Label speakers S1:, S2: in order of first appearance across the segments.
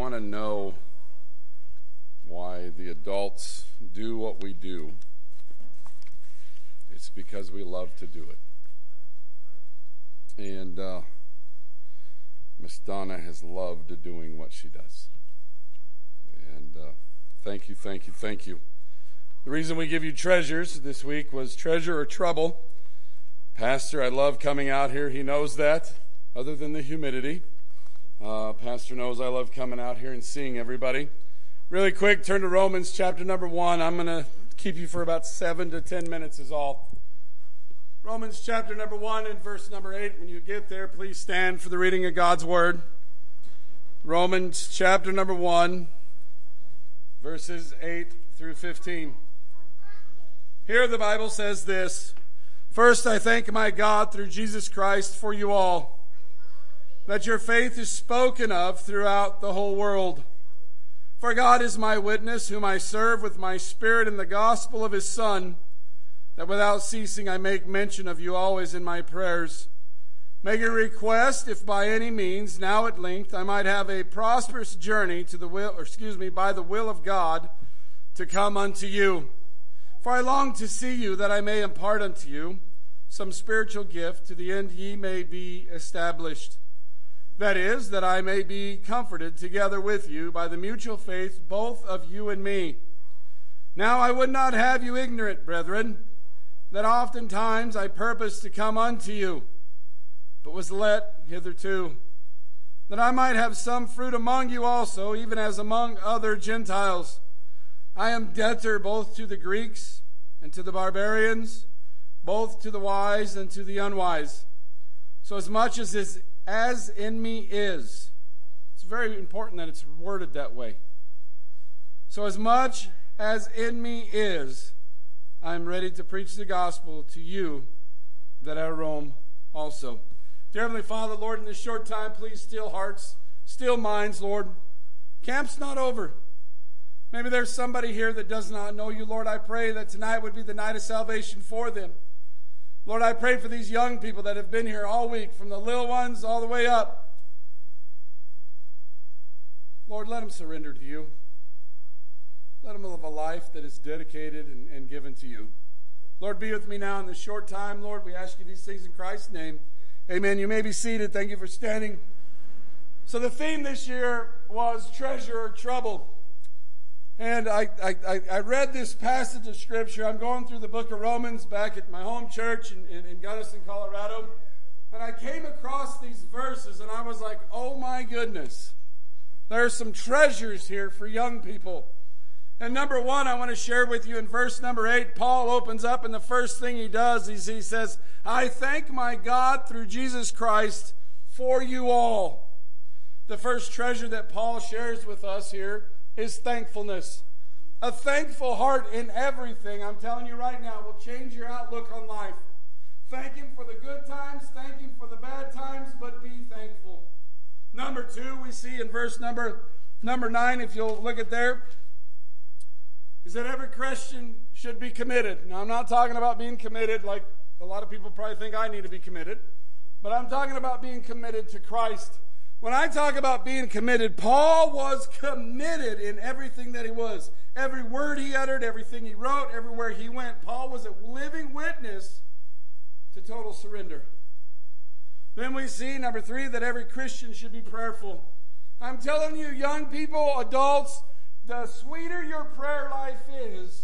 S1: want to know why the adults do what we do, it's because we love to do it. And Miss Donna has loved doing what she does. And thank you. The reason we give you treasures this week was treasure or trouble. Pastor, I love coming out here. He knows that, other than the humidity. Pastor knows I love coming out here and seeing everybody. Really quick, turn to Romans chapter number 1. I'm going to keep you for about 7 to 10 minutes is all. Romans chapter number 1 and verse number 8. When you get there, please stand for the reading of God's Word. Romans chapter number 1, verses 8 through 15. Here the Bible says this: "First I thank my God through Jesus Christ for you all, that your faith is spoken of throughout the whole world. For God is my witness, whom I serve with my spirit in the gospel of his Son, that without ceasing I make mention of you always in my prayers, making a request, if by any means, now at length, I might have a prosperous journey to the by the will of God, to come unto you. For I long to see you, that I may impart unto you some spiritual gift, to the end ye may be established. That is, that I may be comforted together with you by the mutual faith both of you and me. Now I would not have you ignorant, brethren, that oftentimes I purposed to come unto you, but was let hitherto, that I might have some fruit among you also, even as among other Gentiles. I am debtor both to the Greeks and to the barbarians, both to the wise and to the unwise. So as much as in me is," it's very important that it's worded that way. "So as much as in me is, I am ready to preach the gospel to you that are at Rome also." Dear Heavenly Father, Lord, in this short time, please still hearts, still minds, Lord. Camp's not over. Maybe there's somebody here that does not know you, Lord. I pray that tonight would be the night of salvation for them. Lord, I pray for these young people that have been here all week, from the little ones all the way up. Lord, let them surrender to you. Let them live a life that is dedicated and given to you. Lord, be with me now in this short time. Lord, we ask you these things in Christ's name. Amen. You may be seated. Thank you for standing. So the theme this year was treasure or trouble. And I read this passage of Scripture. I'm going through the book of Romans back at my home church in Gunnison, Colorado. And I came across these verses and I was like, oh my goodness. There are some treasures here for young people. And number 1, I want to share with you in verse number 8, Paul opens up and the first thing he does is he says, "I thank my God through Jesus Christ for you all." The first treasure that Paul shares with us here is thankfulness. A thankful heart in everything, I'm telling you right now, will change your outlook on life. Thank him for the good times, thank him for the bad times, but be thankful. Number 2, we see in verse number 9, if you'll look at there, is that every Christian should be committed. Now, I'm not talking about being committed like a lot of people probably think I need to be committed, but I'm talking about being committed to Christ. When I talk about being committed, Paul was committed in everything that he was. Every word he uttered, everything he wrote, everywhere he went, Paul was a living witness to total surrender. Then we see, number 3, that every Christian should be prayerful. I'm telling you, young people, adults, the sweeter your prayer life is,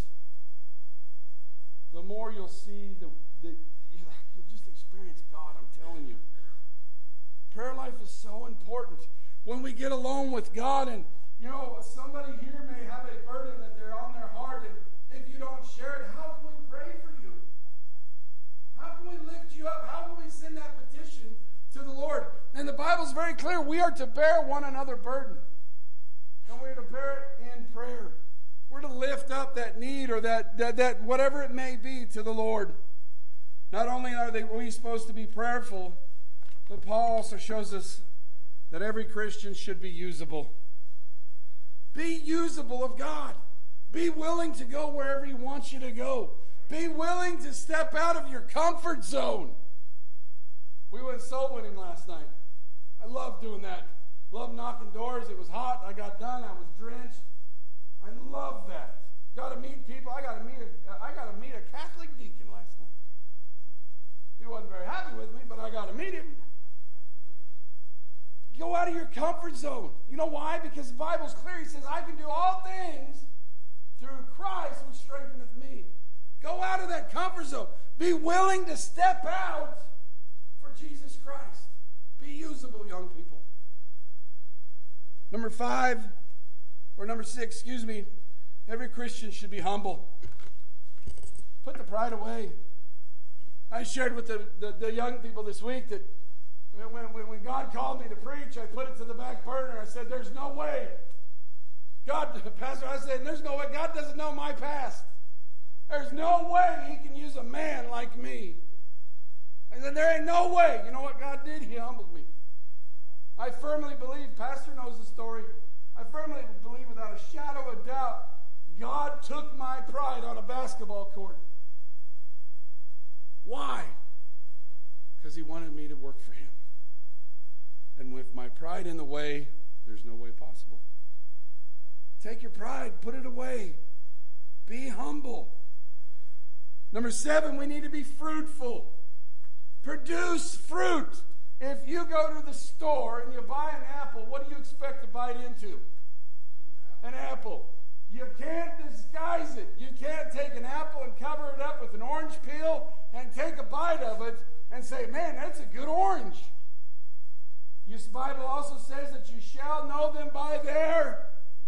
S1: the more you'll see, you'll just experience God, I'm telling you. Prayer life is so important. When we get alone with God, and somebody here may have a burden that they're on their heart, and if you don't share it, how can we pray for you? How can we lift you up? How can we send that petition to the Lord? And the Bible's very clear. We are to bear one another's burden. And we're to bear it in prayer. We're to lift up that need or that whatever it may be to the Lord. Not only are we supposed to be prayerful, but Paul also shows us that every Christian should be usable. Be usable of God. Be willing to go wherever he wants you to go. Be willing to step out of your comfort zone. We went soul winning last night. I love doing that. Love knocking doors. It was hot. I got done. I was drenched. I love that. Got to meet people. I got to meet a Catholic deacon last night. He wasn't very happy with me, but I got to meet him. Go out of your comfort zone. You know why? Because the Bible's clear. He says, I can do all things through Christ who strengtheneth me. Go out of that comfort zone. Be willing to step out for Jesus Christ. Be usable, young people. Number 6, every Christian should be humble. Put the pride away. I shared with the young people this week that when God called me to preach, I put it to the back burner. I said, there's no way. Pastor, I said, there's no way. God doesn't know my past. There's no way he can use a man like me. I said, there ain't no way. You know what God did? He humbled me. I firmly believe, Pastor knows the story, I firmly believe without a shadow of doubt, God took my pride on a basketball court. Why? Because he wanted me to work for him. And with my pride in the way, there's no way possible. Take your pride, put it away. Be humble. Number 7, we need to be fruitful. Produce fruit. If you go to the store and you buy an apple, what do you expect to bite into? An apple. You can't disguise it. You can't take an apple and cover it up with an orange peel and take a bite of it and say, man, that's a good orange. The Bible also says that you shall know them by their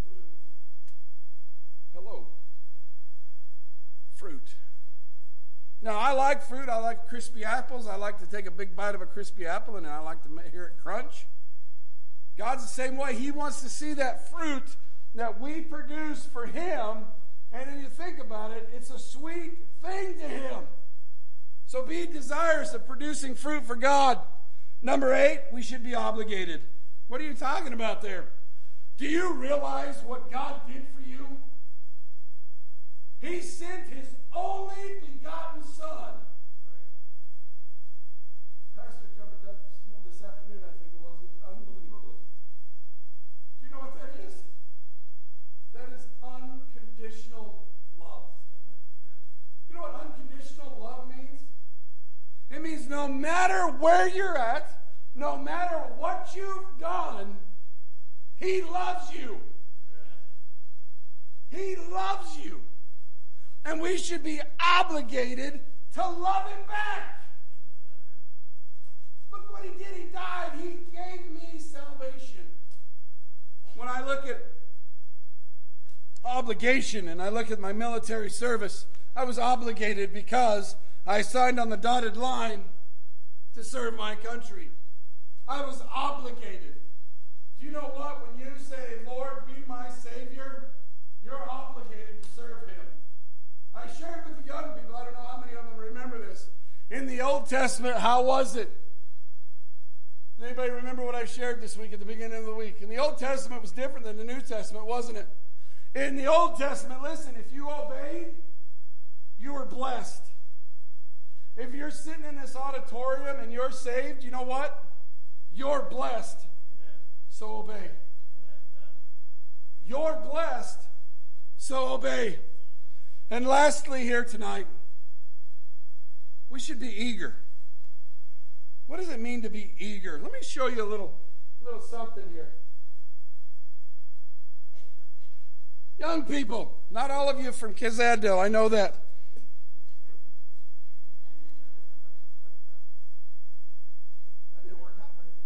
S1: fruit. Now, I like fruit. I like crispy apples. I like to take a big bite of a crispy apple, and I like to hear it crunch. God's the same way. He wants to see that fruit that we produce for him, and then you think about it, it's a sweet thing to him. So be desirous of producing fruit for God. Number 8, we should be obligated. What are you talking about there? Do you realize what God did for you? He sent his only begotten Son. Pastor covered that this afternoon, I think it was, unbelievably. Do you know what that is? That is unconditional love. You know what unconditional love means? It means no matter where you're at, no matter what you've done, he loves you. He loves you. And we should be obligated to love him back. Look what he did. He died. He gave me salvation. When I look at obligation and I look at my military service, I was obligated because I signed on the dotted line to serve my country. I was obligated. Do you know what? When you say, Lord, be my Savior, you're obligated to serve him. I shared with the young people, I don't know how many of them remember this. In the Old Testament, how was it? Anybody remember what I shared this week at the beginning of the week? In the Old Testament, it was different than the New Testament, wasn't it? In the Old Testament, listen, if you obeyed, you were blessed. If you're sitting in this auditorium and you're saved, you know what? You're blessed. So obey. You're blessed, so obey. And lastly here tonight, we should be eager. What does it mean to be eager? Let me show you a little something here. Young people, not all of you from Kazadale, I know that. That didn't work out very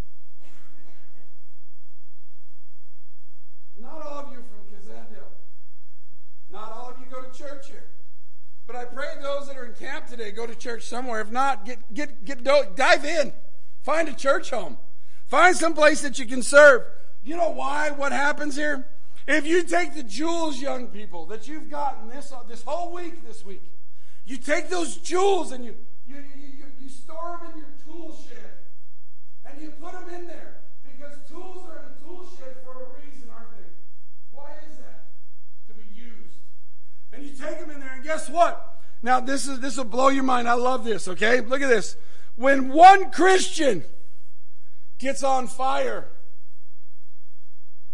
S1: good. Not all of you from Kazadale. Not all of you go to church here. But I pray those that are in camp today go to church somewhere. If not, dive in. Find a church home. Find some place that you can serve. You know why? What happens here? If you take the jewels, young people, that you've gotten this whole week, this week, you take those jewels and you store them in your tool shed. And you put them in there. Because tools are in a tool shed for a reason, aren't they? Why is that? To be used. And you take them in there, and guess what? Now, this will blow your mind. I love this, okay? Look at this. When one Christian gets on fire,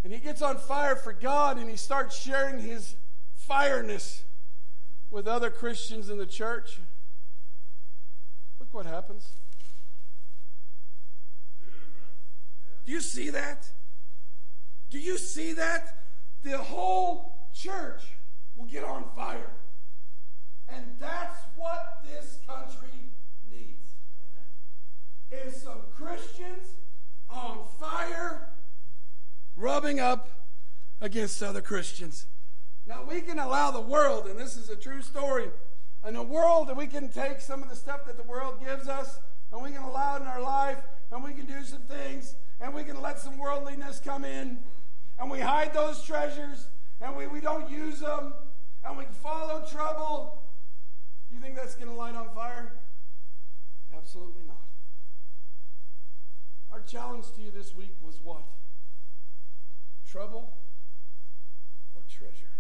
S1: and he gets on fire for God, and he starts sharing his fireness with other Christians in the church, look what happens. Do you see that? Do you see that? The whole church will get on fire. And that's what this country needs. Is some Christians on fire rubbing up against other Christians. Now we can allow the world, and this is a true story, in a world that we can take some of the stuff that the world gives us, and we can allow it in our life, and we can do some things, and we can let some worldliness come in, and we hide those treasures, and we don't use them, and we follow trouble. You think that's going to light on fire? Absolutely not. Our challenge to you this week was what? Trouble or treasure?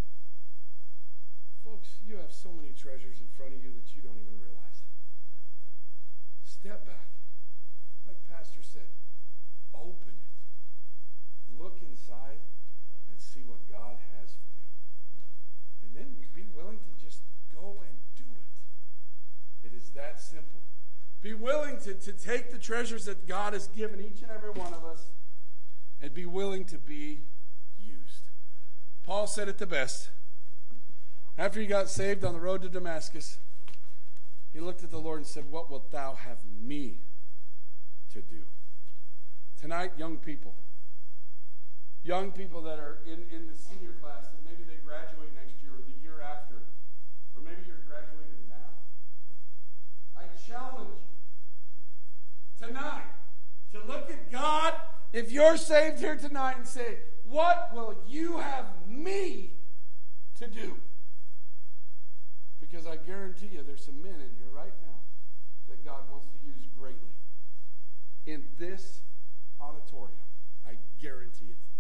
S1: Folks, you have so many treasures in front of you that you don't even realize. Step back. Like Pastor said, open it. Look inside and see what God has for you. And then be willing to just go and do it. It is that simple. Be willing to take the treasures that God has given each and every one of us and be willing to be used. Paul said it the best. After he got saved on the road to Damascus, he looked at the Lord and said, "What wilt thou have me to do?" Tonight, young people that are in the senior class, and maybe they graduate next year or the year after, or maybe you're graduating now. I challenge you tonight to look at God, if you're saved here tonight, and say, "What will you have me to do?" Because I guarantee you there's some men in here right now that God wants to use greatly. In this auditorium, I guarantee it.